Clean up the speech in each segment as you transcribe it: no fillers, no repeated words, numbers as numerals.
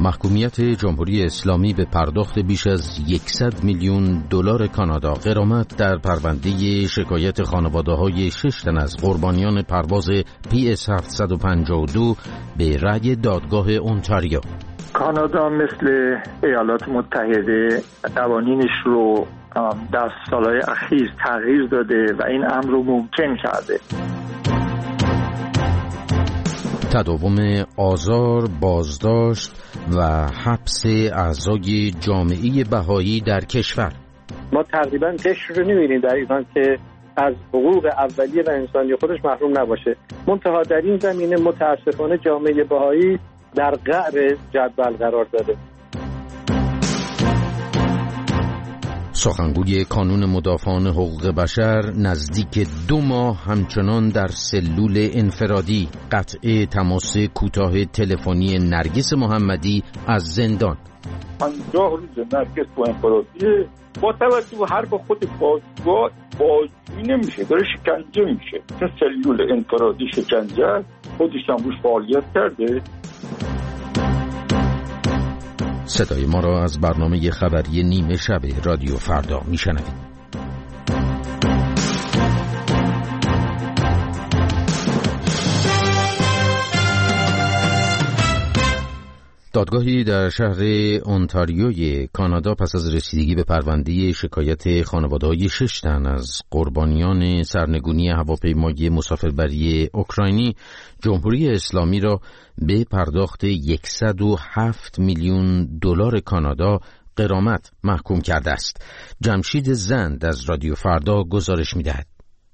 محکومیت جمهوری اسلامی به پرداخت بیش از 100 میلیون دلار کانادا غرامت در پرونده شکایت خانواده‌های 6 تن از قربانیان پرواز PS 752 به رأی دادگاه اونتاریو. کانادا مثل ایالات متحده قوانینش رو در سالهای اخیر تغییر داده و این امر رو ممکن کرده. تداوم آزار، بازداشت و حبس اعضای جامعه بهایی در کشور. ما تقریبا قشر رو نمی‌بینیم در ایران که از حقوق اولیه و انسانی خودش محروم نباشه. منتها در این زمینه متاسفانه جامعه بهایی در قعر جدول قرار داده. سخنگوی کانون مدافعان حقوق بشر نزدیک 2 ماه همچنان در سلول انفرادی. قطع تماس کوتاه تلفنی نرگس محمدی از زندان. 50 روز نرگس تو انفرادی با توجه به حرف خود بازجوی نمیشه، داره شکنجه میشه. چون سلول انفرادی شکنجه خودش هم روش فعالیت کرده. صدای ما را از برنامه خبری نیمه شب رادیو فردا میشنوید. دادگاهی در شهر اونتاریوی کانادا پس از رسیدگی به پرونده شکایت خانواده‌های 6 تن از قربانیان سرنگونی هواپیمای مسافربری اوکراینی جمهوری اسلامی را به پرداخت 107 میلیون دلار کانادا غرامت محکوم کرده است. جمشید زند از رادیو فردا گزارش می‌دهد.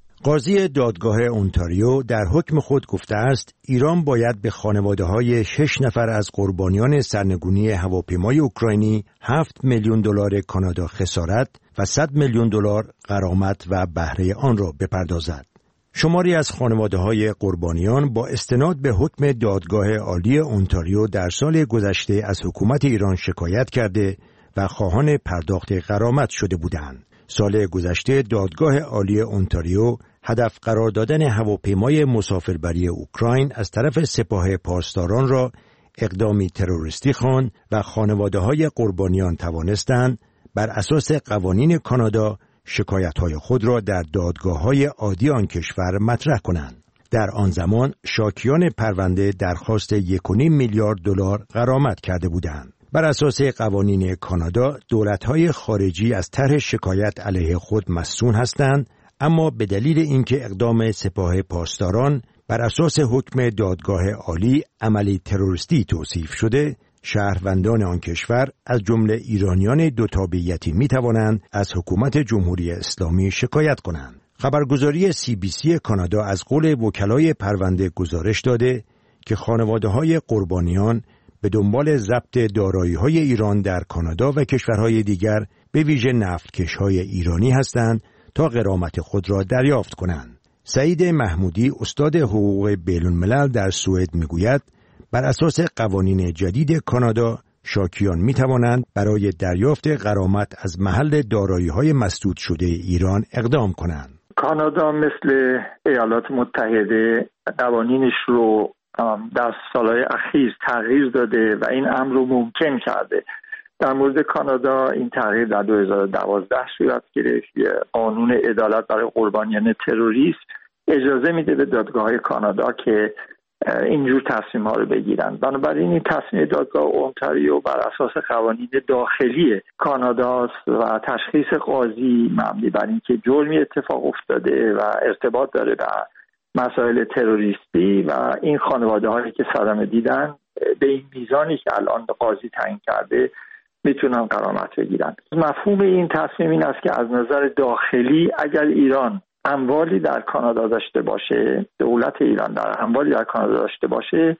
قاضی دادگاه اونتاریو در حکم خود گفته است ایران باید به خانواده‌های 6 نفر از قربانیان سرنگونی هواپیمای اوکراینی 7 میلیون دلار کانادا خسارت و 100 میلیون دلار غرامت و بهره آن را بپردازد. شماری از خانواده‌های قربانیان با استناد به حکم دادگاه عالی اونتاریو در سال گذشته از حکومت ایران شکایت کرده و خواهان پرداخت غرامت شده بودند. سال گذشته دادگاه عالی اونتاریو هدف قرار دادن هواپیمای مسافربری اوکراین از طرف سپاه پاسداران را اقدامی تروریستی خواند و خانواده‌های قربانیان توانستند بر اساس قوانین کانادا شکایت‌های خود را در دادگاه‌های عادی آن کشور مطرح کنند. در آن زمان شاکیان پرونده درخواست 1.5 میلیارد دلار غرامت کرده بودند. بر اساس قوانین کانادا دولت‌های خارجی از طرح شکایت علیه خود مسئول هستند، اما به دلیل اینکه اقدام سپاه پاسداران بر اساس حکم دادگاه عالی عملی تروریستی توصیف شده، شهروندان آن کشور از جمله ایرانیان دو تابعیتی می‌توانند از حکومت جمهوری اسلامی شکایت کنند. خبرگزاری CBC کانادا از قول وکلای پرونده گزارش داده که خانواده‌های قربانیان به دنبال ضبط دارایی‌های ایران در کانادا و کشورهای دیگر به ویژه نفتکش‌های ایرانی هستند تا غرامت خود را دریافت کنند. سعید محمودی استاد حقوق بین‌الملل در سوئد میگوید بر اساس قوانین جدید کانادا شاکیان می‌توانند برای دریافت غرامت از محل دارایی‌های مسدود شده ایران اقدام کنند. کانادا مثل ایالات متحده قوانینش رو در سالهای اخیر تغییر داده و این امر رو ممکن کرده. در مورد کانادا این تغییر در 2012 صورت گرفت. قانون عدالت برای قربانیان تروریسم اجازه میده به دادگاه‌های کانادا که اینجور تصمیم‌ها رو بگیرن. بنابراین این تصمیم دادگاه اونتاریو بر اساس قوانین داخلی کاناداست و تشخیص قاضی مبنی بر اینکه جرمی اتفاق افتاده و ارتباط داره به مسائل تروریستی و این خانواده‌هایی که صدمه دیدن به این میزانی که الان قاضی تعیین کرده میتونن غرامت بگیرن. مفهوم این تصمیم این است که از نظر داخلی اگر ایران اموالی در کانادا داشته باشه، دولت ایران در اموالی در کانادا داشته باشه،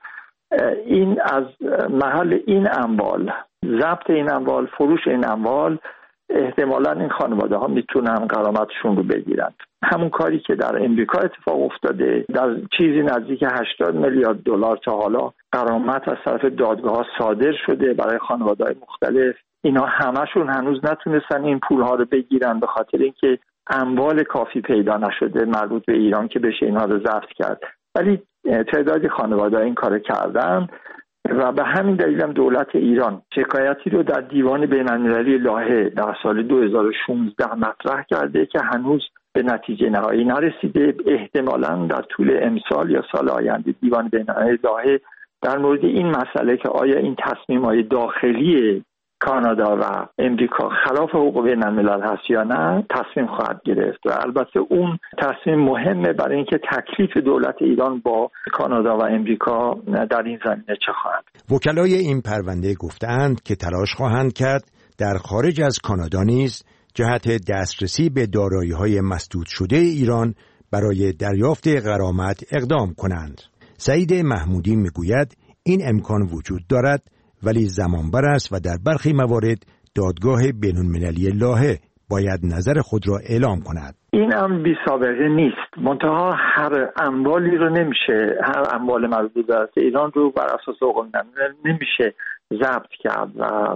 این از محل این اموال، ضبط این اموال، فروش این اموال، احتمالاً این خانواده ها میتونن غرامتشون رو بگیرن. همون کاری که در امریکا اتفاق افتاده، در چیزی نزدیک 80 میلیارد دلار تا حالا غرامت از طرف دادگاه ها صادر شده برای خانواده های مختلف. اینا همشون هنوز نتونستن این پول ها رو بگیرن به خاطر اینکه اموال کافی پیدا نشده مربوط به ایران که بشه اینها رو ضبط کرد. ولی تعدادی خانواده این کار کردن و به همین دلیل هم دولت ایران شکایتی رو در دیوان بین‌المللی لاهه در سال 2016 مطرح کرده که هنوز به نتیجه نهایی نرسیده. احتمالاً در طول امسال یا سال آینده دیوان بین‌المللی لاهه در مورد این مسئله که آیا این تصمیم‌های داخلی کانادا و امریکا خلاف حقوق بین‌الملل هست یا نه تصمیم خواهد گرفت و البته اون تصمیم مهمه برای اینکه تکلیف دولت ایران با کانادا و امریکا در این زمینه چه خواهد. وکلای این پرونده گفتند که تلاش خواهند کرد در خارج از کانادا نیز جهت دسترسی به دارایی‌های مسدود شده ایران برای دریافت غرامت اقدام کنند. سعید محمودی میگوید این امکان وجود دارد ولی زمانبر است و در برخی موارد دادگاه بین‌المللی لاهه باید نظر خود را اعلام کند. این هم بی سابقه نیست. منتها هر اموالی رو نمیشه، هر اموال مربوط به دولت ایران رو بر اساس حقوق بین‌الملل نمیشه ضبط کرد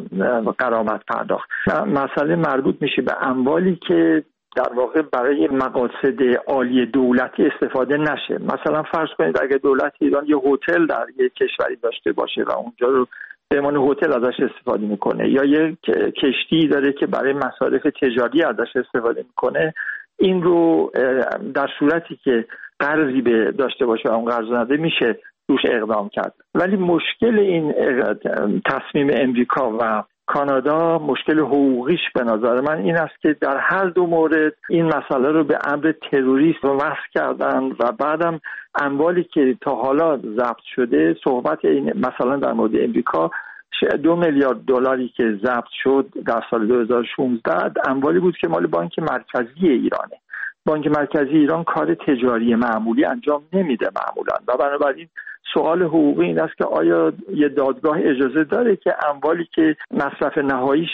و غرامت پرداخت. مسئله مربوط میشه به اموالی که در واقع برای مقاصد عالی دولتی استفاده نشه. مثلا فرض کنید اگه دولت ایران یه هتل در یک کشوری داشته باشه و اونجا رو به عنوان هتل ازش استفاده میکنه یا یک کشتی داره که برای مصارف تجاری ازش استفاده میکنه، این رو در صورتی که قرضی به داشته باشه و اون قرض نده میشه روش اقدام کرد. ولی مشکل این تصمیم امریکا و کانادا مشکل حقوقیش به نظر من این است که در هر دو مورد این مسئله رو به امر تروریسم وصل کردن و بعدم اموالی که تا حالا ضبط شده، صحبت این مثلا در مورد امریکا 2 میلیارد دلاری که ضبط شد در سال 2016 اموالی بود که مال بانک مرکزی ایرانه. بانک مرکزی ایران کار تجاری معمولی انجام نمیده معمولا و بنابراین سوال حقوقی این است که آیا یه دادگاه اجازه داره که اموالی که مصرف نهاییش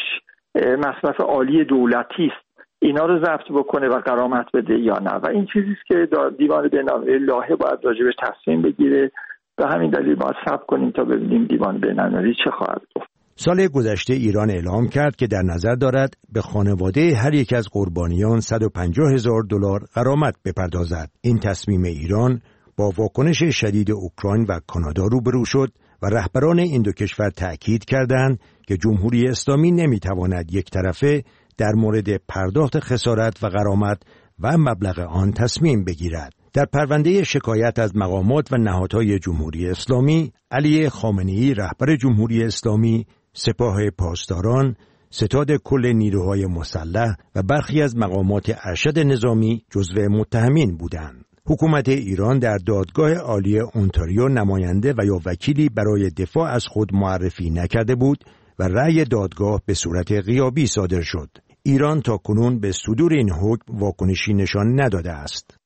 مصرف عالی دولتی است اینا رو ضبط بکنه و غرامت بده یا نه. و این چیزی است که دیوان بین‌المللی لاهه باید راجبش تصمیم بگیره. به همین دلیل باید صبر کنیم تا ببینیم دیوان بین‌المللی چه خواهد گفت. سال گذشته ایران اعلام کرد که در نظر دارد به خانواده هر یک از قربانیان $150,000 غرامت بپردازد. این تصمیم ایران با واکنش شدید اوکراین و کانادا روبرو شد و رهبران این دو کشور تأکید کردند که جمهوری اسلامی نمیتواند یک طرفه در مورد پرداخت خسارت و غرامت و مبلغ آن تصمیم بگیرد. در پرونده شکایت از مقامات و نهادهای جمهوری اسلامی، علی خامنه‌ای رهبر جمهوری اسلامی، سپاه پاسداران، ستاد کل نیروهای مسلح و برخی از مقامات ارشد نظامی جزو متهمین بودند. حکومت ایران در دادگاه عالی اونتاریو نماینده و یا وکیلی برای دفاع از خود معرفی نکرده بود و رأی دادگاه به صورت غیابی صادر شد. ایران تاکنون به صدور این حکم واکنشی نشان نداده است.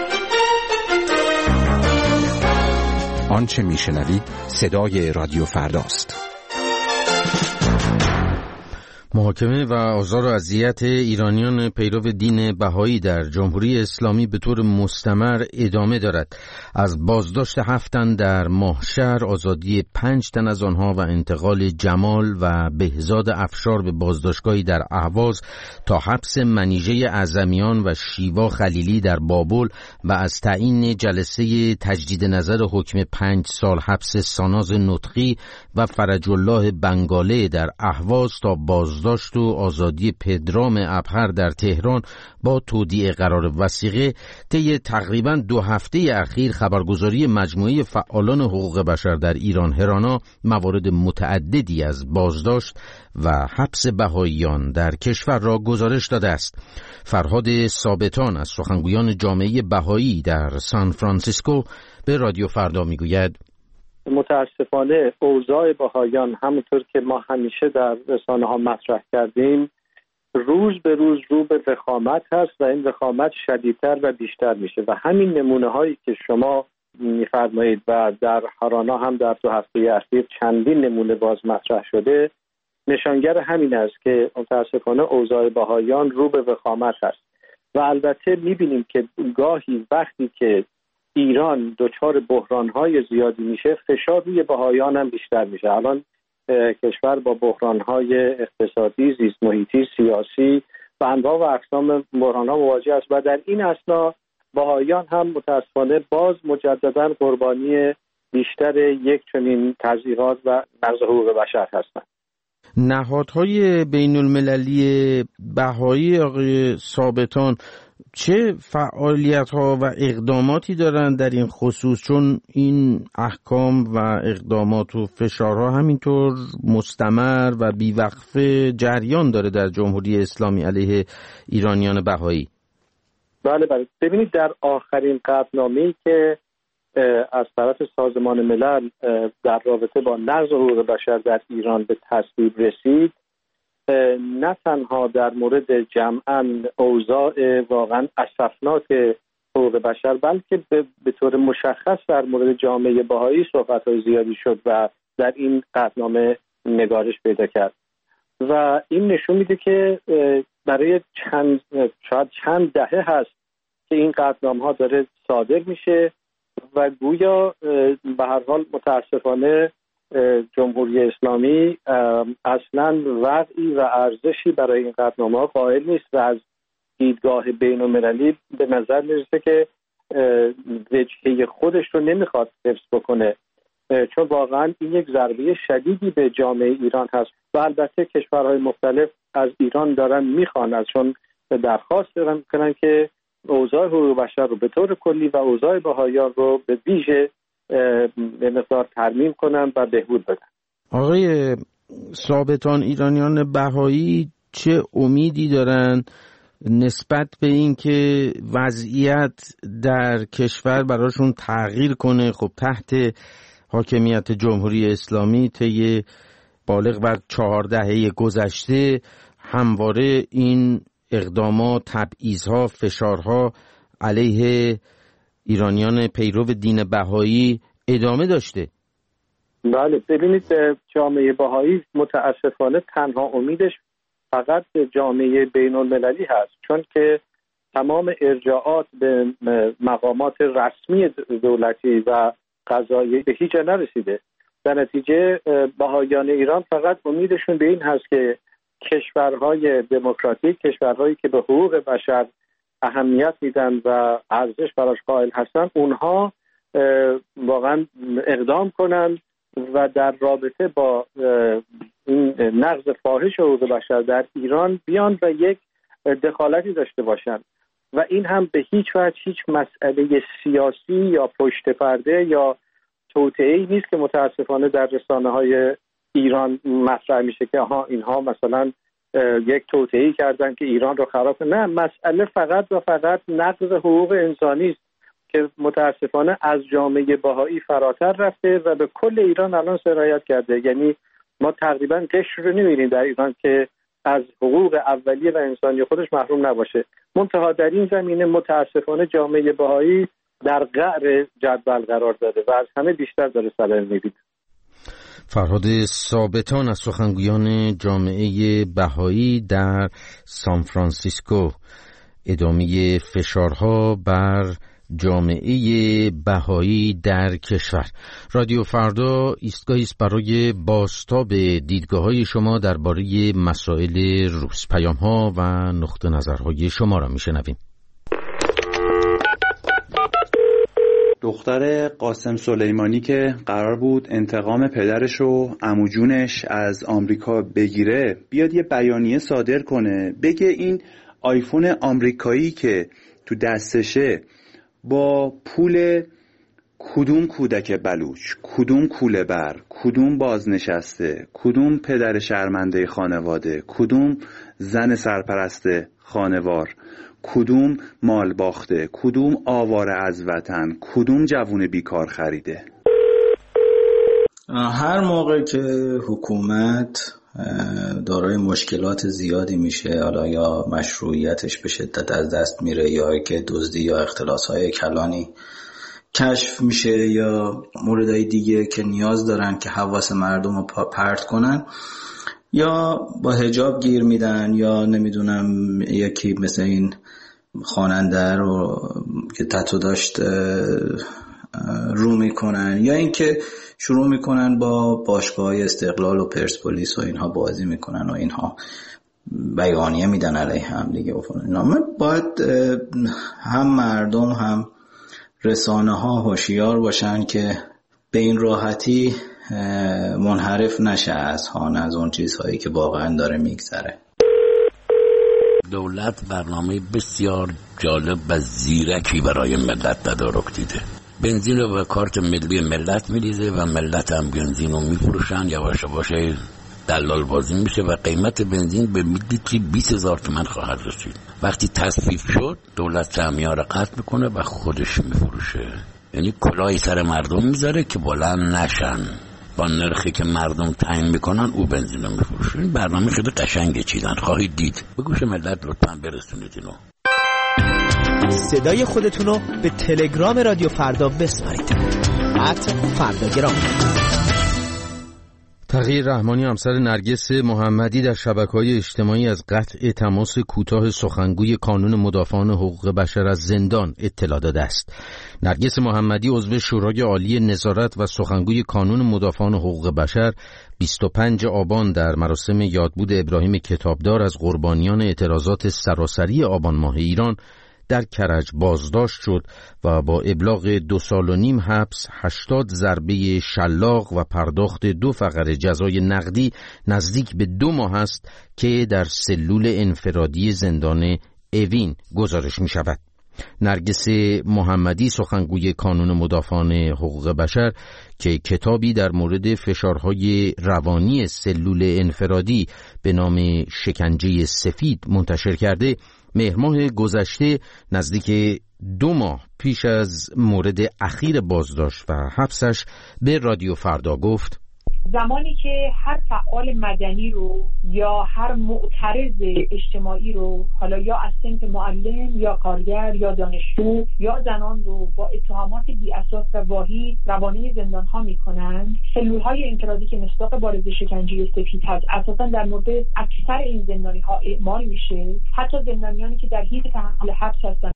آنچه میشنوید صدای رادیو فرداست. محاکمه و آزار و اذیت ایرانیان پیرو دین بهایی در جمهوری اسلامی به طور مستمر ادامه دارد. از بازداشت 7 تن در ماهشهر، آزادی 5 تن از آنها و انتقال جمال و بهزاد افشار به بازداشتگاهی در اهواز تا حبس منیژه اعظمیان و شیوا خلیلی در بابل و از تعیین جلسه تجدید نظر حکم 5 سال حبس ساناز نطقی و فرج الله بنگاله در اهواز تا بازداشت و آزادی پدرام ابهر در تهران با تودیع قرار وثیقه، طی تقریباً 2 هفته اخیر خبرگزاری مجموعه فعالان حقوق بشر در ایران هرانا موارد متعددی از بازداشت و حبس بهائیان در کشور را گزارش داده است. فرهاد ثابتان از سخنگویان جامعه بهایی در سان فرانسیسکو به رادیو فردا میگوید: متاسفانه اوضاع بهائیان همونطور که ما همیشه در رسانه ها مطرح کردیم روز به روز رو به وخامت هست و این وخامت شدیدتر و بیشتر میشه و همین نمونه هایی که شما میفرمایید و در هارانا هم در 2 هفته اخیر چندین نمونه باز مطرح شده نشانگر همین است که متاسفانه اوضاع بهائیان رو به وخامت هست و البته میبینیم که گاهی وقتی که ایران دچار بحران‌های زیادی میشه فشار روی بهائیان هم بیشتر میشه. الان کشور با بحران‌های اقتصادی، زیست محیطی، سیاسی و انواع و اقسام بحران‌ها مواجه است و در این اثنا بهائیان هم متأسفانه باز مجددا قربانی بیشتر یک چنین تضییقات و نقض حقوق بشر هستند. نهادهای بین المللی بهایی آقای ثابتان چه فعالیت‌ها و اقداماتی دارند در این خصوص، چون این احکام و اقدامات و فشارها همینطور مستمر و بیوقفه جریان داره در جمهوری اسلامی علیه ایرانیان بهایی؟ بله. ببینید در آخرین قطعنامه‌ای که از طرف سازمان ملل در رابطه با نقض حقوق بشر در ایران به تصویب رسید، نه تنها در مورد جمعاً اوضاع واقعاً اسفناک حقوق بشر، بلکه به طور مشخص در مورد جامعه بهایی صحبت‌های زیادی شد و در این قطعنامه نگارش پیدا کرد و این نشون میده که برای شاید چند دهه هست که این قطعنامه‌ها داره صادر میشه و گویا به هر حال متاسفانه جمهوری اسلامی اصلا وضعی و ارزشی برای این قطعنامه‌ها قائل نیست و از دیدگاه بین‌المللی به نظر میرسه که وجهه خودش رو نمیخواد حفظ بکنه، چون واقعا این یک ضربه شدیدی به جامعه ایران هست و البته کشورهای مختلف از ایران دارن میخوان، چون درخواست دارن میکنن که اوضاع حقوق بشر رو به طور کلی و اوضاع بهاییان رو به ویژه به مقدار ترمیم کنن و بهبود بدن. آقای ثابتان، ایرانیان بهایی چه امیدی دارن نسبت به این که وضعیت در کشور براشون تغییر کنه؟ خب تحت حاکمیت جمهوری اسلامی طی بالغ بر 4 دهه گذشته همواره این اقدامات، تبعیض‌ها، فشارها علیه ایرانیان پیرو دین بهایی ادامه داشته. بله، ببینید جامعه بهایی متاسفانه تنها امیدش فقط جامعه بین المللی هست، چون که تمام ارجاعات به مقامات رسمی دولتی و قضایی به هیچ جا نرسیده. در نتیجه بهاییان ایران فقط امیدشون به این هست که کشورهای دموکراتیک، کشورهایی که به حقوق بشر اهمیت میدن و ارزش براش قائل هستن، اونها واقعا اقدام کنن و در رابطه با این نقض فاحش حقوق بشر در ایران بیان و یک دخالتی داشته باشن و این هم به هیچ وجه هیچ مسئله سیاسی یا پشت پرده یا توطئه‌ای نیست که متاسفانه در رسانه‌های ایران مطرح میشه که اینها مثلا یک توطئه‌ای کردن که ایران رو خراب کنه. نه، مسئله فقط و فقط نقض حقوق انسانی است که متاسفانه از جامعه بهایی فراتر رفته و به کل ایران الان سرایت کرده. یعنی ما تقریبا قشر رو نمی‌بینیم در ایران که از حقوق اولیه و انسانی خودش محروم نباشه. منتها در این زمینه متاسفانه جامعه بهایی در قعر جدول قرار داده و از همه بیشتر داره صدمه می‌بینه. فرهاد ثابتان از سخنگویان جامعه بهایی در سان فرانسیسکو. ادامه فشارها بر جامعه بهایی در کشور. رادیو فردا ایستگاهی است برای بازتاب دیدگاه‌های شما درباره مسائل روز. پیام‌ها و نقطه نظرهای شما را میشنویم. دختر قاسم سلیمانی که قرار بود انتقام پدرش و عمو جونش از آمریکا بگیره، بیاد یه بیانیه صادر کنه، بگه این آیفون آمریکایی که تو دستشه با پول کدوم کودک بلوچ، کدوم کوله بر، کدوم بازنشسته، کدوم پدر شرمنده خانواده، کدوم زن سرپرست خانوار، کدوم مال باخته، کدوم آواره از وطن، کدوم جوون بیکار خریده. هر موقع که حکومت دارای مشکلات زیادی میشه، حالا یا مشروعیتش به شدت از دست میره یا که دزدی یا اختلاس‌های کلانی کشف میشه یا موردهای دیگه که نیاز دارن که حواس مردم رو پرت کنن، یا با حجاب گیر میدن یا نمیدونم یکی مثل این خواننده رو که تتو داشت رو میکنن، یا اینکه شروع میکنن با باشگاه‌های استقلال و پرسپولیس و اینها بازی میکنن و اینها بیانیه میدن علیه هم دیگه. من باید هم مردم هم رسانه ها هوشیار باشن که به این راحتی منحرف نشه از اون چیزهایی که واقعا داره میگذره. دولت برنامه بسیار جالب و زیرکی برای ملت تدارک دیده. بنزین رو به کارت ملی ملت میریزه و ملت هم بنزین رو میفروشن، یواش یواش دلال بازی میشه و قیمت بنزین به لیتری 20,000 تومان خواهد رسید. وقتی تصفیه شد دولت سهمیه رو قطع میکنه و خودش میفروشه، یعنی کلاهی سر مردم میذاره که بلند نشن، با نرخی که مردم تعیین میکنن او بنزین رو میفروشه. این برنامه خیلی قشنگه چیدن، خواهید دید. به گوش ملت لطفاً برسونید اینو. صدای خودتون رو به تلگرام رادیو فردا بسپارید. @فرداگرام. تقی رحمانی همسر نرگس محمدی در شبکه‌های اجتماعی از قطع تماس کوتاه سخنگوی کانون مدافعان حقوق بشر از زندان اطلاع داده است. نرگس محمدی عضو شورای عالی نظارت و سخنگوی کانون مدافعان حقوق بشر 25 آبان در مراسم یادبود ابراهیم کتابدار از قربانیان اعتراضات سراسری آبان ماه ایران در کرج بازداشت شد و با ابلاغ 2.5 سال حبس، 80 ضربه شلاق و پرداخت 2 فقره جزای نقدی نزدیک به 2 ماه است که در سلول انفرادی زندان اوین گزارش می شود. نرگس محمدی سخنگوی کانون مدافعان حقوق بشر که کتابی در مورد فشارهای روانی سلول انفرادی به نام شکنجه سفید منتشر کرده، مهر ماه گذشته نزدیک 2 ماه پیش از مورد اخیر بازداشت و حبسش به رادیو فردا گفت: زمانی که هر فعال مدنی رو یا هر معترض اجتماعی رو، حالا یا از صنف معلم یا کارگر یا دانشجو یا زنان رو با اتهامات بی اساس و واهی روانه زندان ها میکنند، سلول های انفرادی که مصداق بارز شکنجه سفید هست اساسا در مورد اکثر این زندانی ها اعمال میشه، حتی زندانیانی که در حین تحمل حبس هستند.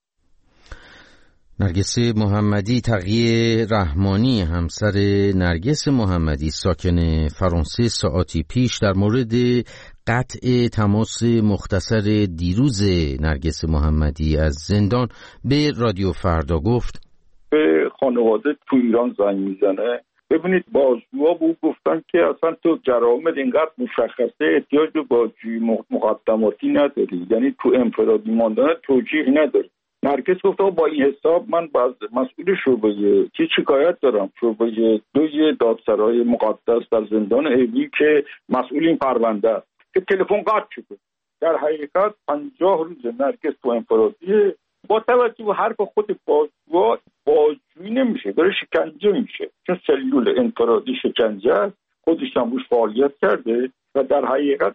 نرگس محمدی تقی رحمانی همسر نرگس محمدی ساکن فرانسه ساعتی پیش در مورد قطع تماس مختصر دیروز نرگس محمدی از زندان به رادیو فردا گفت: به خانواده تو ایران زنگ میزنه. ببینید بازجوها به او گفتن که اصلا تو جرائمت اینقدر مشخصه احتیاج به بازجویی مقدماتی نداری، یعنی تو انفرادی ماندن توجیه نداری. نرگس گفت با این حساب من باز مسئول شعبه شکایت دارم، شعبه 2 دادسرای مقدس در زندان اوین که مسئول این پرونده است که تلفن قطع شده. در حقیقت 50 روز نرگس تو انفرادیه. با توجه به حرف خود بازجویی نمیشه، داره شکنجه میشه، چون سلول انفرادی شکنجه است، خودش هم روش فعالیت کرده و در حقیقت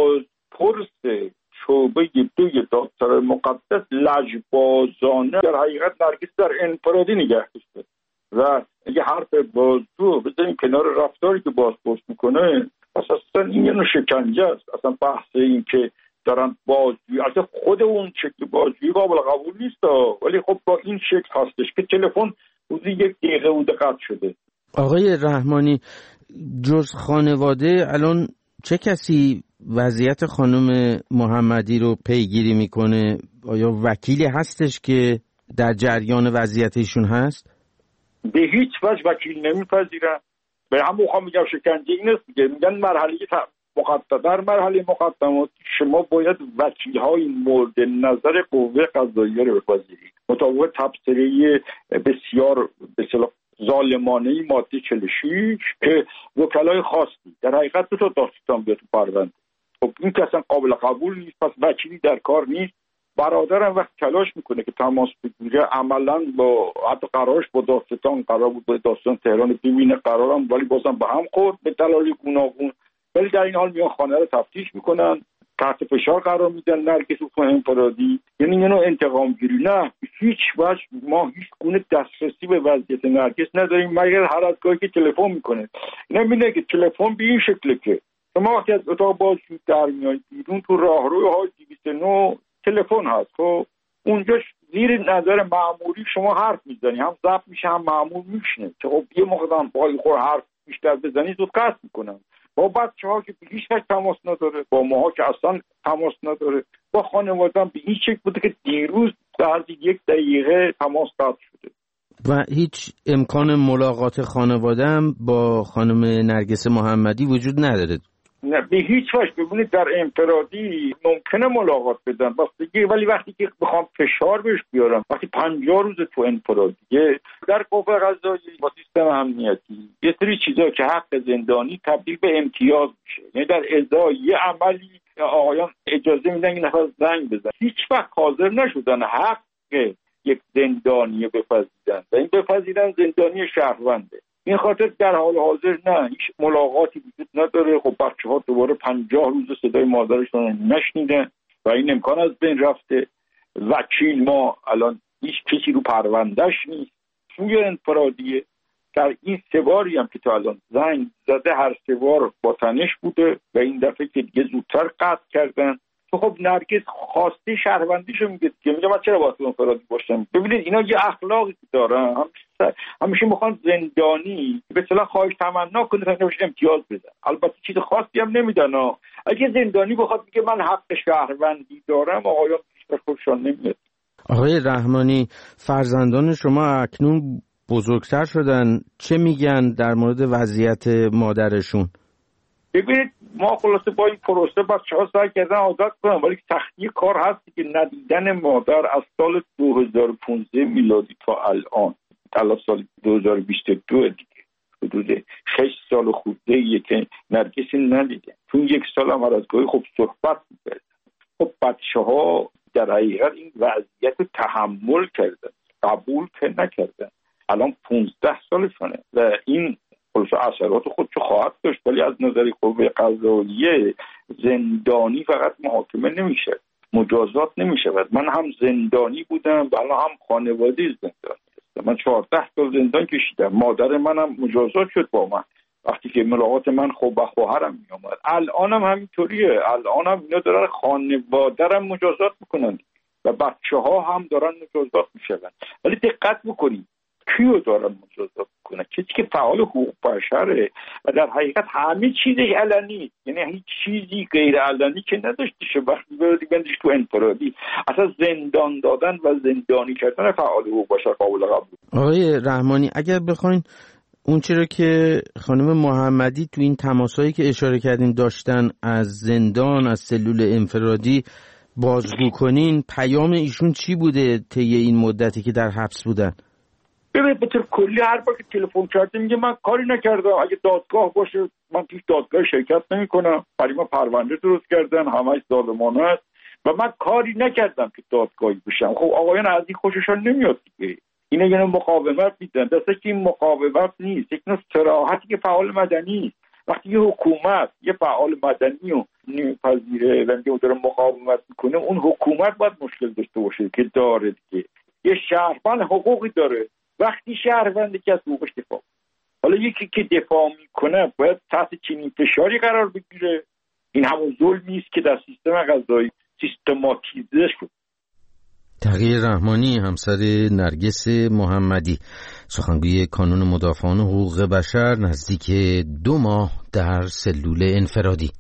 بازپرس شعبه 2 دادسرای مقدس لجبازانه در حقیقت نرگس در انفرادی نگه داشته و اگه حرف بازجو بذاریم کنار رفتاری که بازپرس میکنه، اصلا این یه نوع شکنجه است. اصلا بحث این که دارن بازجویی، اصلا خود اون شکل بازجویی قابل قبول نیست، ولی خب با این شکل هستش که تلفن حدود 1 دقیقه بوده قطع شده. آقای رحمانی، جز خانواده الان چه کسی وضعیت خانم محمدی رو پیگیری میکنه؟ آیا وکیلی هستش که در جریان وضعیت ایشون هست؟ به هیچ وجه وکیل نمیپذیرن. به هم میخوام میگم شکنجه این است دیگه، میگن مرحله در مرحله مقدمات شما باید وکیل‌های مورد نظر قوه قضاییه رو بپذیرید مطابق تبصره بسیار ظالمانه ماده 46 که وکلای خاصی در حقیقت 2 تا داستان بیاد تو پرونده. خب این که اصلا قابل قبول نیست، پس وکیلی در کار نیست. برادرم وقت تلاش میکنه که تماس بگیره، عملا با حتی قرارش با داستان قرار بود با داستان تهران ببینه، قرارم ولی بازم به هم خورد به دلایل گوناگون، ولی در این حال میان خانه رو تفتیش میکنن، تحت فشار قرار میدن نرگس تو انفرادی. یعنی یه نوع انتقام گیری. نه هیچ وجه ما هیچ گونه دسترسی به وضعیت نرگس نداریم مگر هر از گاهی که تلفن میکنه. نمیدونه که تلفن به این شکله که شما وقتی از اتاق بازجویی در میایید بیرون تو راهروی های 209 تلفن هست، خب اونجا زیر نظر مأموری شما حرف میزنی، هم ضبط میشه هم مأمور میشنه که خب یه موقع هم پای خور حرف بیشتر بزنی زود قطع میکنن. با بچه‌ها که به هیچ وجه تماس نداره، با ماها که اصلا تماس نداره، با خانواده هم به هیچ شکل بوده که دیروز در 1 دقیقه تماس قطع شده. و هیچ امکان ملاقات خانواده‌ام با خانم نرگس محمدی وجود نداره؟ نه به هیچ وجه. ببینید در انفرادی ممکنه ملاقات بدن بستگی، ولی وقتی که بخوام فشار بهش بیارم، وقتی 50 روز تو انفرادیه در قوه قضاییه با سیستم امنیتی یه سری چیزا که حق زندانی تبدیل به امتیاز میشه، یعنی در ازای یه عملی آقایان اجازه میدن این نفر زنگ بزن. هیچ وقت حاضر نشدن حق یک زندانی بپذیرن و این بپذیرن زندانی شهرونده. این خاطر در حال حاضر نه، هیچ ملاقاتی وجود نداره. خب بچه‌ها دوباره 50 روز صدای مادرشون نشنیدن و این امکان از بین رفته. وکیل ما الان هیچ کسی رو پروندهش نیست. توی انفرادیه در این 3 باری هم که تا الان زنگ زده هر 3 بار با تنش بوده و این دفعه که دیگه زودتر قطع کردن. تو خب نرگس خواسته شهروندیشو میگه که میگه من چرا باید انفرادی باشم. ببینید اینا یه اخلاقی دارن، همیشه میخوان زندانی به اصطلاح خواهش تمنا کنه تا بهش امتیاز بدن. البته چیز خاصی هم نمیدن. اگه زندانی بخواد میگه من حق شهروندی دارم، آقایان خوششان نمیاد. آقای رحمانی، فرزندان شما اکنون بزرگتر شدن، چه میگن در مورد وضعیت مادرشون؟ ببینید ما خلاصه با این پروسه بچه‌ها سعی کردن عادت کنن، ولی سختی کار هست که ندیدن مادر از سال 2015 میلادی تا الان سال 2022 دیگه حدود 6 سال خورده‌ایه که نرگسی ندیده. تو 1 سال هم هر از گاهی خب صحبت می‌کردن. خب بچه‌ها در حقیقت این وضعیت تحمل کردن، قبول که نکردن. الان 15 سالشونه و این خلاصه اثرات خودشو خواهد داشت، ولی از نظر قوه قضاییه زندانی فقط محاکمه نمیشه، مجازات نمیشه. من هم زندانی بودم و الان هم خانواده زندانی هستم. من 14 سال زندان کشیدم. مادر منم مجازات شد با من وقتی که ملاقات من خب با خواهرم میومد. الانم همینطوریه. الانم اینا دارن خانواده‌رم مجازات میکنن و بچه‌ها هم دارن مجازات میشن. ولی دقت بکنید کیو دارن مجازات میکنن؟ کسی که فعال حقوق بشره و در حقیقت همه چیزش علنی، یعنی هیچ چیزی غیر علنی که نداشته شه. وقتی بندیش تو انفرادی اصلا زندان دادن و زندانی کردن فعال حقوق بشر قابل قبول. آقای رحمانی، اگر بخواین اون چرا که خانم محمدی تو این تماسایی که اشاره کردین داشتن از زندان، از سلول انفرادی بازگو کنین، پیام ایشون چی بوده طی این مدتی که در حبس بودن؟ ببینید به طور کلی هر بار که تلفن کرده میگه من کاری نکردم، اگه دادگاه باشه من توی دادگاه شرکت نمیکنم، برای من پرونده درست کردن، همش ظالمانه است و من کاری نکردم که دادگاهی بشم. خب آقایان از این خوششون نمیاد دیگه. اینا یعنی مقاومت میدن، دسته که این مقاومت نیست، یک نوع صراحتی که فعال مدنی است. وقتی یه حکومت یه فعال مدنی رو نمیپذیره و میگه داره مقاومت میکنه، اون حکومت باید مشکل داشته باشه که داره دیگه. یه شهروند حقوقی داره، وقتی شهروندی که از حقوقش دفاع، حالا یکی که دفاع میکنه باید تحت چنین فشاری قرار بگیره. این همون ظلمی است که در سیستم قضایی سیستماتیزه شد. تغییر رحمانی، همسر نرگس محمدی، سخنگوی کانون مدافعان حقوق بشر، نزدیک 2 ماه در سلول انفرادی.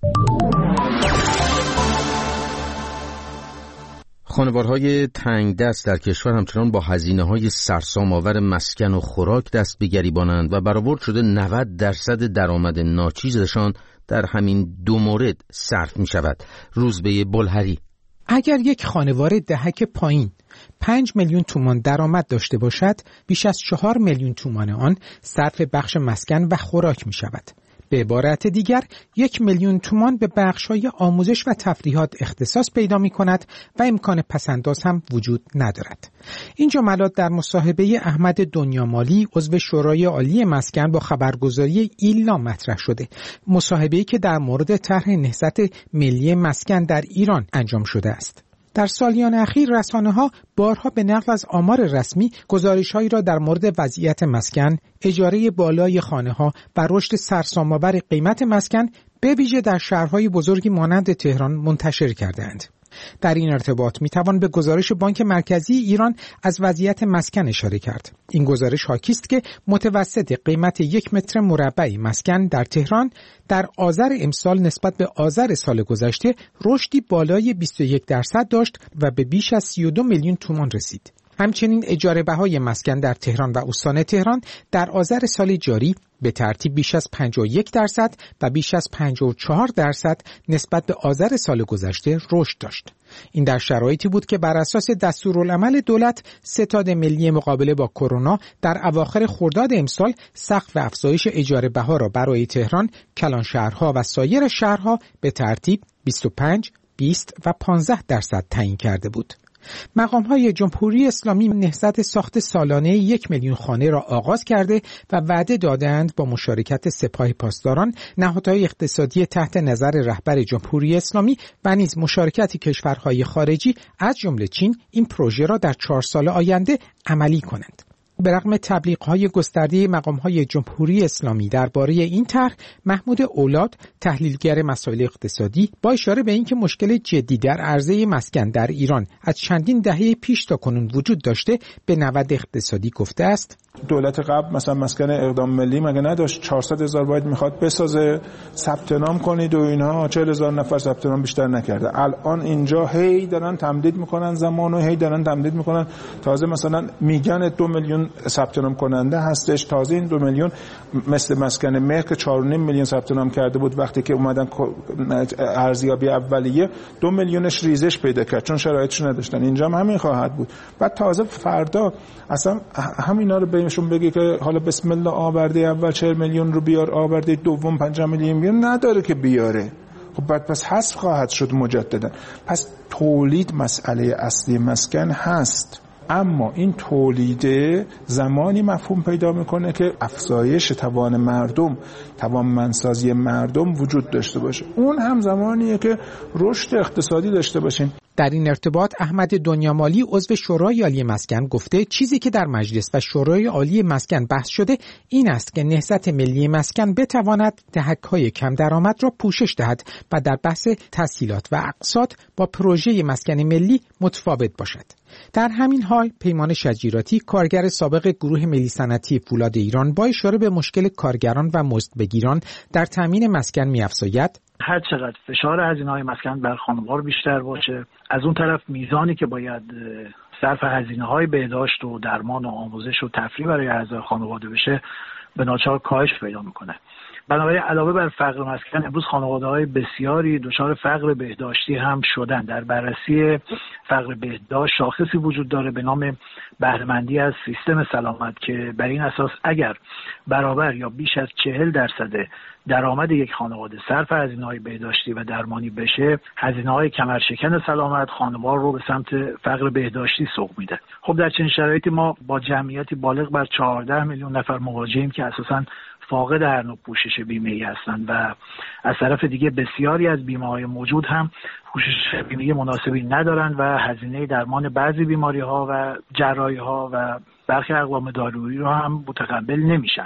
خانوارهای تنگ دست در کشور همچنان با هزینه‌های سرسام‌آور مسکن و خوراک دست به گریبانند و برآورد شده 90% درآمد ناچیزشان در همین 2 مورد صرف می‌شود. روزبه بلهری: اگر یک خانوار دهک پایین 5 میلیون تومان درآمد داشته باشد، بیش از 4 میلیون تومان آن صرف بخش مسکن و خوراک می شود. به عبارت دیگر 1 میلیون تومان به بخش‌های آموزش و تفریحات اختصاص پیدا می‌کند و امکان پس‌انداز هم وجود ندارد. این جملات در مصاحبه احمد دنیامالی عضو شورای عالی مسکن با خبرگزاری ایلنا مطرح شده. مصاحبه‌ای که در مورد طرح نهضت ملی مسکن در ایران انجام شده است. در سالیان اخیر رسانه‌ها بارها به نقل از آمار رسمی گزارش‌هایی را در مورد وضعیت مسکن، اجاره بالای خانه‌ها و رشد سرسام‌آور قیمت مسکن به ویژه در شهرهای بزرگی مانند تهران منتشر کرده‌اند. در این ارتباط میتوان به گزارش بانک مرکزی ایران از وضعیت مسکن اشاره کرد. این گزارش حاکی است که متوسط قیمت 1 متر مربع مسکن در تهران در آذر امسال نسبت به آذر سال گذشته رشدی بالای 21% داشت و به بیش از 32 میلیون تومان رسید. همچنین اجاره بهای مسکن در تهران و استان تهران در آذر سال جاری به ترتیب بیش از 51% و بیش از 54% نسبت به آذر سال گذشته رشد داشت. این در شرایطی بود که بر اساس دستورالعمل دولت ستاد ملی مقابله با کرونا در اواخر خرداد امسال سقف افزایش اجاره بها را برای تهران، کلانشهرها و سایر شهرها به ترتیب 25, 20 و 15% تعیین کرده بود. مقام‌های جمهوری اسلامی نهضت ساخت سالانه 1 میلیون خانه را آغاز کرده و وعده دادند با مشارکت سپاه پاسداران، نهادهای اقتصادی تحت نظر رهبر جمهوری اسلامی و نیز مشارکت کشورهای خارجی از جمله چین این پروژه را در 4 سال آینده عملی کنند. به رغم تبلیغ‌های گسترده مقام‌های جمهوری اسلامی درباره این طرح، محمود اولاد، تحلیلگر مسائل اقتصادی، با اشاره به اینکه مشکل جدی در عرضه مسکن در ایران از چندین دهه پیش تا کنون وجود داشته، به نود اقتصادی گفته است: دولت قبل مثلا مسکن اقدام ملی مگه نداشت؟ 400,000 باید میخواد بسازه، ثبت نام کنید و اینها، 40,000 نفر ثبت نام بیشتر نکرده. الان اینجا هی دارن تمدید میکنن زمانو، هی دارن تمدید میکنن. تازه مثلا میگن 2 میلیون ثبت نام کننده هستش. تازه این 2 میلیون مثل مسکن مهر که 4.5 میلیون ثبت نام کرده بود وقتی که اومدن ارزیابی اولیه، 2 میلیونش ریزش پیدا کرد چون شرایطش نداشتن. اینجا هم همین خواهد بود. بعد تازه فردا اصلا همینا رو بهشون بگی که حالا بسم الله آورده اول 40 میلیون رو بیار، آورده دوم 5 میلیون بیار، نداره که بیاره. خب بعد پس حذف خواهد شد مجددا. پس تولید مسئله اصلی مسکن هست، اما این تولیده زمانی مفهوم پیدا میکنه که افزایش توان مردم، توانمندسازی مردم وجود داشته باشه. اون هم زمانیه که رشد اقتصادی داشته باشین. در این ارتباط احمد دنیامالی عضو شورای عالی مسکن گفته چیزی که در مجلس و شورای عالی مسکن بحث شده این است که نهضت ملی مسکن بتواند دهک‌های کم درآمد را پوشش دهد و در بحث تسهیلات و اقساط با پروژه مسکن ملی متفاوت باشد. در همین حال پیمان شجیراتی، کارگر سابق گروه ملی صنعتی فولاد ایران، با اشاره به مشکل کارگران و مزدبگیران در تامین مسکن می‌افزاید: هر چقدر فشار هزینه‌های مسکن بر خانوار بیشتر باشه، از اون طرف میزانی که باید صرف هزینه‌های بهداشت و درمان و آموزش و تفریح برای اعضای خانواده بشه، به ناچار کاهش پیدا میکنه. بنابراین علاوه بر فقر مسکن، امروز خانواده‌های بسیاری دچار فقر بهداشتی هم شدن. در بررسی فقر بهداشت شاخصی وجود داره به نام بهره‌مندی از سیستم سلامت که بر این اساس اگر برابر یا بیش از 40% درآمد یک خانواده صرف هزینه‌های بهداشتی و درمانی بشه، هزینه‌های کمرشکن سلامت خانوار رو به سمت فقر بهداشتی سوق میده. خب در چنین شرایطی ما با جمعیتی بالغ بر 14 میلیون نفر مواجهیم که اساساً فاقد هر نوع پوشش بیمه‌ای هستند و از طرف دیگه بسیاری از بیمه‌های موجود هم پوشش بیمه‌ای مناسبی ندارند و هزینه درمان بعضی بیماری‌ها و جراحی‌ها و برخی اقوام دارویی رو هم متقبل نمیشن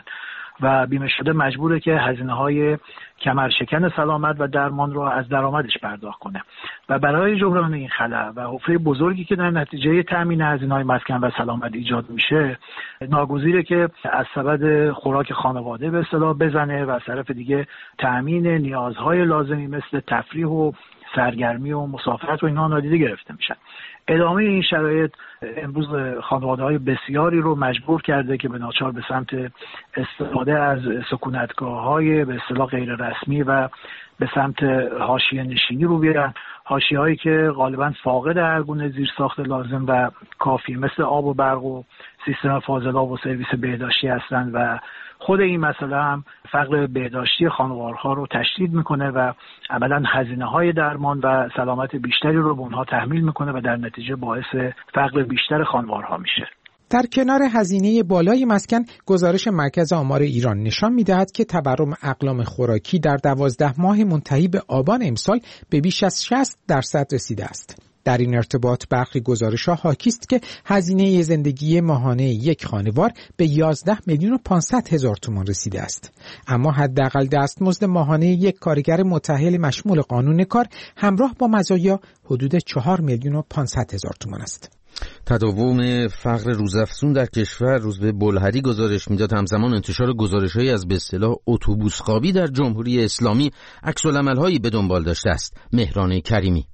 و بیمه شده مجبوره که هزینه‌های کمرشکن سلامت و درمان رو از درآمدش پرداخت کنه و برای جبران این خلأ و حفره بزرگی که در نتیجه تامین هزینه‌های مسکن و سلامت ایجاد میشه، ناگزیره که از سبد خوراک خانواده به اصطلاح بزنه و از طرف دیگه تامین نیازهای لازمی مثل تفریح و سرگرمی و مسافرت و اینها نادیده گرفته میشن. ادامه این شرایط امروز خانواده‌های بسیاری رو مجبور کرده که به ناچار به سمت استفاده از سکونتگاه‌های به اصطلاح غیر رسمی و به سمت حاشیه نشینی رو بیارن، حاشیه‌هایی که غالباً فاقد هر گونه زیرساخت لازم و کافی مثل آب و برق و سیستم فاضلاب و سرویس بهداشتی هستند و خود این مسئله هم فقر بهداشتی خانوارها رو تشدید میکنه و عملاً هزینه‌های درمان و سلامت بیشتری رو به اونها تحمیل میکنه و در نتیجه باعث فقر بیشتر خانوارها میشه. در کنار هزینه بالای مسکن، گزارش مرکز آمار ایران نشان می‌دهد که تورم اقلام خوراکی در 12 ماه منتهی به آبان امسال به بیش از 60% رسیده است. در این ارتباط برخی گزارش‌ها حاکی است که هزینه زندگی ماهانه یک خانوار به 11 میلیون و 500 هزار تومان رسیده است. اما حداقل دستمزد ماهانه یک کارگر متأهل مشمول قانون کار همراه با مزایا حدود 4 میلیون و 500 هزار تومان است. تداوم فقر روزافزون در کشور، روزبه بلهری گزارش میداد همزمان انتشار گزارش‌هایی از به اصطلاح اتوبوس‌خوابی در جمهوری اسلامی عکس‌العمل‌هایی به دنبال داشته است. مهران کریمی: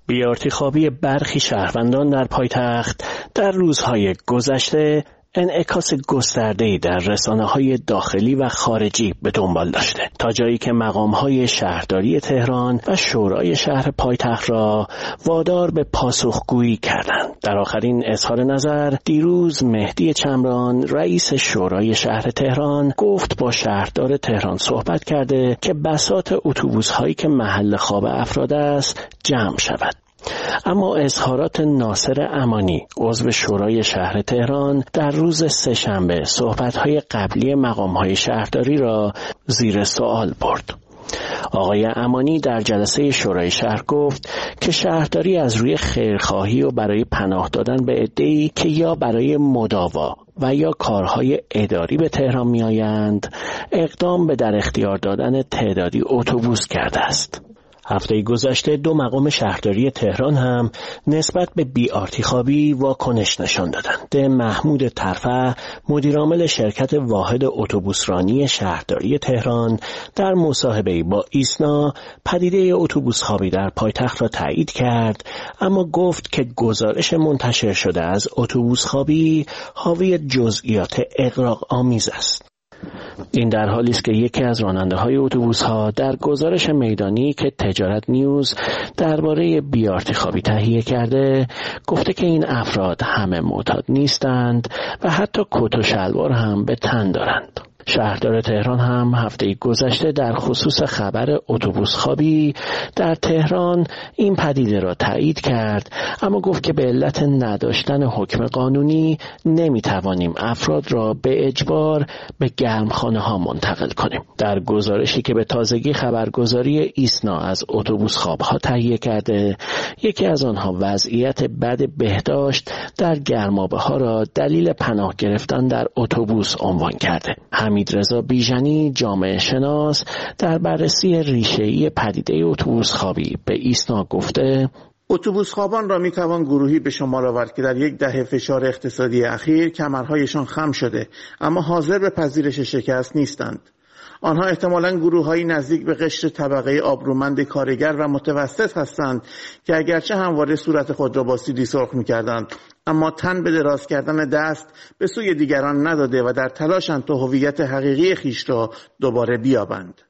بی‌ارتخابی برخی شهروندان در پایتخت در روزهای گذشته انعکاس گسترده‌ای در رسانه‌های داخلی و خارجی به دنبال داشته، تا جایی که مقام‌های شهرداری تهران و شورای شهر پایتخت را وادار به پاسخگویی کردند. در آخرین اظهار نظر دیروز مهدی چمران رئیس شورای شهر تهران گفت با شهردار تهران صحبت کرده که بساط اتوبوس‌هایی که محل خواب افراد است جمع شود. اما اظهارات ناصر امانی عضو شورای شهر تهران در روز سه‌شنبه صحبت‌های قبلی مقام‌های شهرداری را زیر سوال برد. آقای امانی در جلسه شورای شهر گفت که شهرداری از روی خیرخواهی و برای پناه دادن به عده‌ای که یا برای مداوا و یا کارهای اداری به تهران می‌آیند اقدام به در اختیار دادن تعدادی اتوبوس کرده است. هفته گذشته 2 مقام شهرداری تهران هم نسبت به بی‌ارتخابی واکنش نشان دادند. محمود ترفع مدیرعامل شرکت واحد اتوبوسرانی شهرداری تهران در مصاحبه‌ای با ایسنا پدیده اتوبوس‌خوابی در پایتخت را تایید کرد، اما گفت که گزارش منتشر شده از اتوبوس‌خوابی حاوی جزئیات اغراق‌آمیز است. این در حالی است که یکی از راننده‌های اتوبوس‌ها در گزارش میدانی که تجارت نیوز درباره بی‌ارتخابی تهیه کرده گفته که این افراد همه معتاد نیستند و حتی کت و شلوار هم به تن دارند. شهردار تهران هم هفته گذشته در خصوص خبر اتوبوس‌خوابی در تهران این پدیده را تایید کرد، اما گفت که به علت نداشتن حکم قانونی نمیتوانیم افراد را به اجبار به گرمخانه‌ها منتقل کنیم. در گزارشی که به تازگی خبرگزاری ایسنا از اتوبوس‌خواب‌ها تهیه کرده، یکی از آنها وضعیت بد بهداشت در گرمابه‌ها را دلیل پناه گرفتن در اتوبوس عنوان کرده. حمیدرضا بیژنی جامعه شناس در بررسی ریشه‌ای پدیده اتوبوس‌خوابی به ایسنا گفته اتوبوس‌خوابان را میتوان گروهی به شمار آورد که در یک دهه فشار اقتصادی اخیر کمرهایشان خم شده اما حاضر به پذیرش شکست نیستند. آنها احتمالاً گروه‌هایی نزدیک به قشر طبقه آبرومند کارگر و متوسط هستند که اگرچه همواره صورت خود را با سیلی سرخ می‌کردند اما تن به دراز کردن دست به سوی دیگران نداده و در تلاشند تا هویت حقیقی خیش را دوباره بیابند.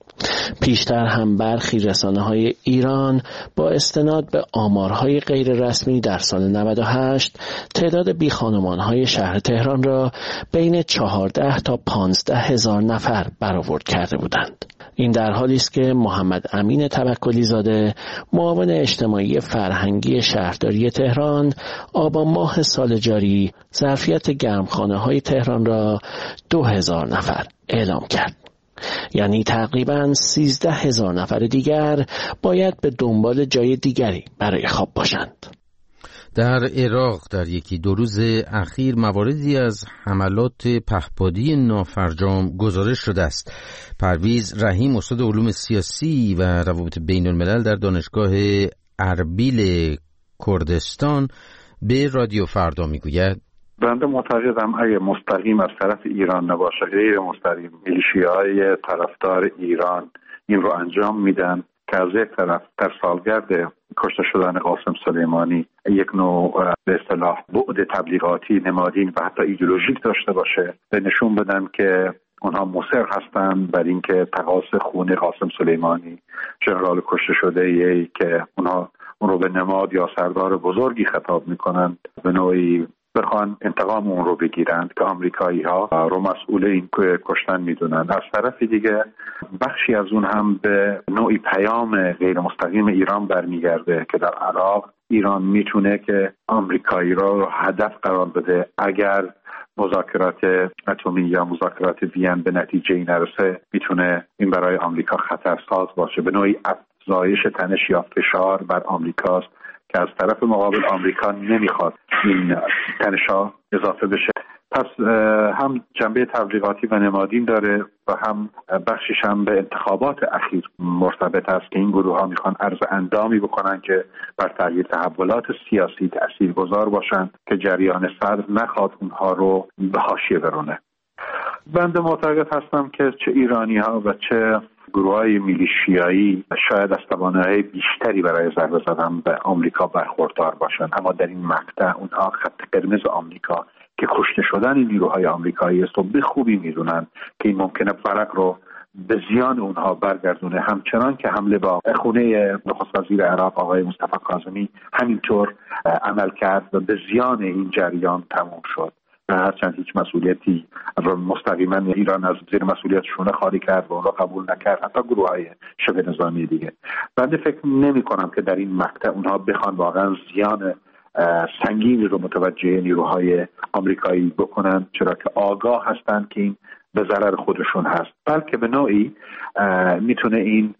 پیشتر هم برخی رسانه‌های ایران با استناد به آمارهای غیر رسمی در سال 98 تعداد بیخانمان‌های شهر تهران را بین 14 تا 15 هزار نفر برآورد کرده بودند. این در حالی است که محمد امین توکلی زاده معاون اجتماعی فرهنگی شهرداری تهران آبان ماه سال جاری ظرفیت گرمخانه‌های تهران را 2000 نفر اعلام کرد. یعنی تقریباً 13,000 نفر دیگر باید به دنبال جای دیگری برای خواب باشند. در عراق در 1-2 روز اخیر مواردی از حملات پهپادی نافرجام گزارش شده است. پرویز رحیم استاد علوم سیاسی و روابط بین الملل در دانشگاه اربیل کردستان به رادیو فردا میگوید بنده معتقدم اگه مستقیم از طرف ایران نباشه غیر مستقیم میلیشیاهای طرفدار ایران این رو انجام میدن که از یک طرف در سالگرد کشته شدن قاسم سلیمانی یک نوع به اصطلاح بعد تبلیغاتی نمادین و حتی ایدئولوژیک داشته باشه و نشون بدن که اونها مصر هستند بر اینکه تقاص خون قاسم سلیمانی ژنرال کشته شده یی که اونها اون رو به نماد یا سردار بزرگی خطاب میکنند به نوعی بخوان انتقام اون رو بگیرند که آمریکایی ها رو مسئول این کشتن میدونند. از طرف دیگه بخشی از اون هم به نوعی پیام غیر مستقیم ایران برمیگرده که در عراق ایران میتونه که آمریکایی را هدف قرار بده اگر مذاکرات اتمی یا مذاکرات وین به نتیجه نرسه میتونه این برای آمریکا خطرساز باشه. به نوعی افزایش تنش یا فشار بر آمریکاست که از طرف مقابل آمریکا نمیخواد این تنش‌ها اضافه بشه. پس هم جنبه تبلیغاتی و نمادین داره و هم بخشش هم به انتخابات اخیر مرتبط است که این گروه ها میخوان عرض اندامی بکنن که بر تغییر تحولات سیاسی تاثیرگذار باشن که جریان صدر نخواد اونها رو به حاشیه برونه. بنده معتقد هستم که چه ایرانی ها و چه گروه‌های میلیشیایی شاید از توانایی بیشتری برای ضربه زدن به آمریکا برخوردار باشند، اما در این مقطع اونها خط قرمز آمریکا که کشته شدن این نیروهای آمریکایی است و به خوبی میدونن که این ممکنه فرق رو به زیان اونها برگردونه. همچنان که حمله با خونه نخست وزیر عراق آقای مصطفی کاظمی همینطور عمل کرد و به زیان این جریان تموم شد و هرچند هیچ مسئولیتی مستقیما ایران از زیر مسئولیتشون خالی کرد و اون را قبول نکرد، حتی گروه‌های شبه نظامی دیگه. بنده فکر نمی کنم که در این مقطع اونها بخوان واقعا زیان سنگینی رو متوجه نیروهای آمریکایی بکنن، چرا که آگاه هستند که این به ضرر خودشون هست، بلکه به نوعی میتونه این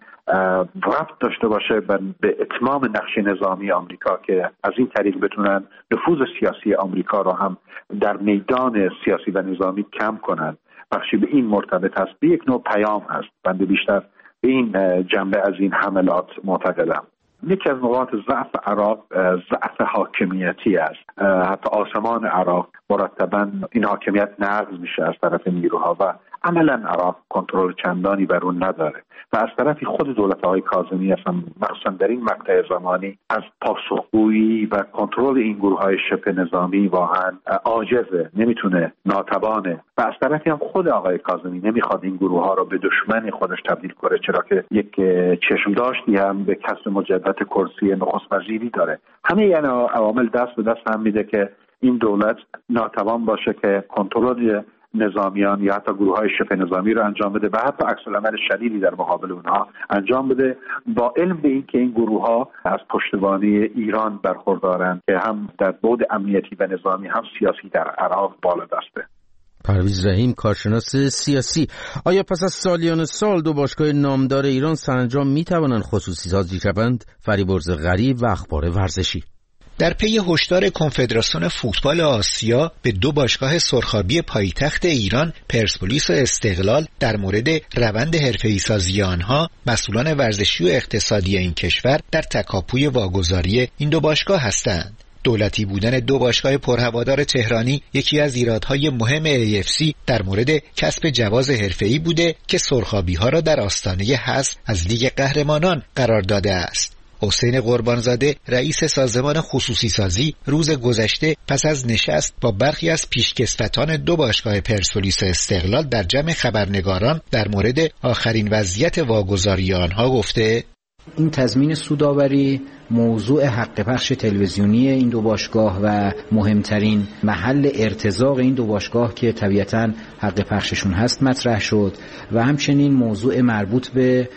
ربط داشته باشه به اتمام نقش نظامی آمریکا که از این طریق بتونن نفوذ سیاسی آمریکا رو هم در میدان سیاسی و نظامی کم کنن. بخشی به این مرتبط هست، به یک نوع پیام هست. بنده بیشتر به این جنبه از این حملات معتقدم. یکی از نقاط ضعف عراق ضعف حاکمیتی است. حتی آسمان عراق مرتباً این حاکمیت نقض میشه از طرف نیروها و عملاً عراق کنترل چندانی بر اون نداره و از طرفی خود دولت آقای کاظمی هستن مخصوصا در این مقطع زمانی از پاسخگویی و کنترل این گروه‌های شبه نظامی واقعاً عاجزه، نمیتونه، ناتوانه و از طرفی هم خود آقای کاظمی نمیخواد این گروه‌ها رو به دشمن خودش تبدیل کنه، چرا که یک چشم داشتی هم به کسب مجدد کرسی نخست وزیری داره. همه این عوامل دست به دست هم میده که این دولت ناتوان باشه که کنترل نظامیان یا حتی گروه‌های شبه نظامی رو انجام بده و حتی عکس‌العمل شدیدی در مقابل اونها انجام بده، با علم به این که این گروه‌ها از پشتیبانی ایران برخوردارند که هم در بعد امنیتی و نظامی هم سیاسی در عراق بالا دسته. پرویز رحیم، کارشناس سیاسی: آیا پس از سالیان سال دو باشگاه نامدار ایران سرانجام می‌توانند خصوصی سازی شوند؟ فریبرز غریب و اخبار ورزشی. در پی هشدار کنفدراسیون فوتبال آسیا به دو باشگاه سرخابی پایتخت ایران پرسپولیس و استقلال در مورد روند حرفه‌ای سازی آنها، مسئولان ورزشی و اقتصادی این کشور در تکاپوی واگذاری این دو باشگاه هستند. دولتی بودن دو باشگاه پرهوادار تهرانی یکی از ایرادهای مهم AFC در مورد کسب جواز حرفه‌ای بوده که سرخابی‌ها را در آستانه حذف از لیگ قهرمانان قرار داده است. حسین قربانزاده، رئیس سازمان خصوصی سازی، روز گذشته پس از نشست با برخی از پیشکسوتان دو باشگاه پرسپولیس و استقلال در جمع خبرنگاران در مورد آخرین وضعیت واگذاری آنها گفته: این تضمین سودآوری موضوع حق پخش تلویزیونی این دو باشگاه و مهمترین محل ارتزاق این دو باشگاه که طبیعتاً حق پخششون هست مطرح شد و همچنین موضوع مربوط به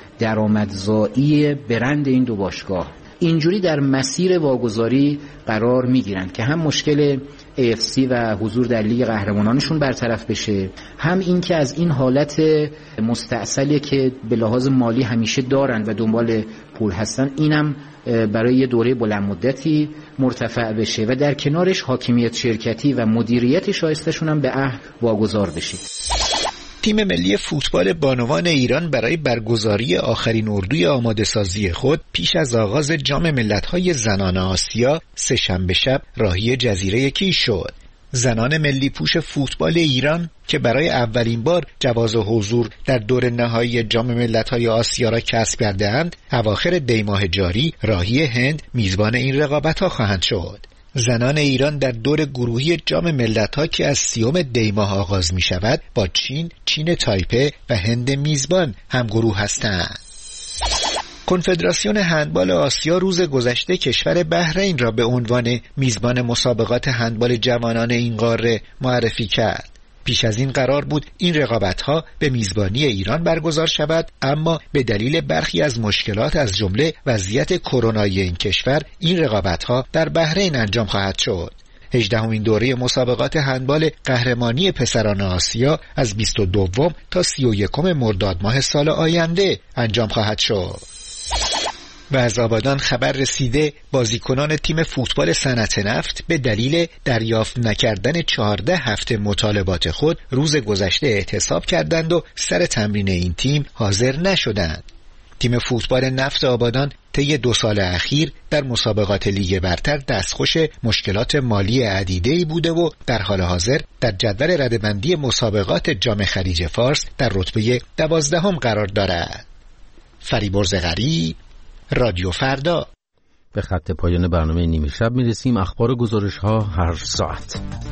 درآمدزایی برند این دو باشگاه. اینجوری در مسیر واگذاری قرار میگیرند که هم مشکل AFC و حضور در لیگ قهرمانانشون برطرف بشه، هم این که از این حالت مستعصلی که به لحاظ مالی همیشه دارن و دنبال پول هستن اینم برای یه دوره بلند مدتی مرتفع بشه و در کنارش حاکمیت شرکتی و مدیریت شایستشون هم به عهد واگذار بشه. تیم ملی فوتبال بانوان ایران برای برگزاری آخرین اردوی آماده سازی خود پیش از آغاز جام ملت‌های زنان آسیا سه‌شنبه شب راهی جزیره کیش شد. زنان ملی پوش فوتبال ایران که برای اولین بار جواز حضور در دور نهایی جام ملت‌های آسیا را کسب کرده‌اند، اواخر دی ماه جاری راهی هند میزبان این رقابت‌ها خواهند شد. زنان ایران در دور گروهی جام ملت‌ها که از 30 دی ماه آغاز می شود با چین تایپه و هند میزبان هم گروه هستند. کنفدراسیون هندبال آسیا روز گذشته کشور بحرین را به عنوان میزبان مسابقات هندبال جوانان این قاره معرفی کرد. پیش از این قرار بود این رقابت‌ها به میزبانی ایران برگزار شود، اما به دلیل برخی از مشکلات از جمله وضعیت کرونایی این کشور این رقابت‌ها در بحرین انجام خواهد شد. 18مین دوره مسابقات هندبال قهرمانی پسران آسیا از 22 تا 31 مرداد ماه سال آینده انجام خواهد شد. و از آبادان خبر رسیده بازیکنان تیم فوتبال صنعت نفت به دلیل دریافت نکردن 14 هفته مطالبات خود روز گذشته اعتصاب کردند و سر تمرین این تیم حاضر نشدند. تیم فوتبال نفت آبادان طی 2 سال اخیر در مسابقات لیگ برتر دستخوش مشکلات مالی عدیده‌ای بوده و در حال حاضر در جدول رده‌بندی مسابقات جام خلیج فارس در رتبه 12 قرار دارد. فریبرز غریب، رادیو فردا. به خط پایان برنامه نیمه شب میرسیم. اخبار و گزارش ها هر ساعت.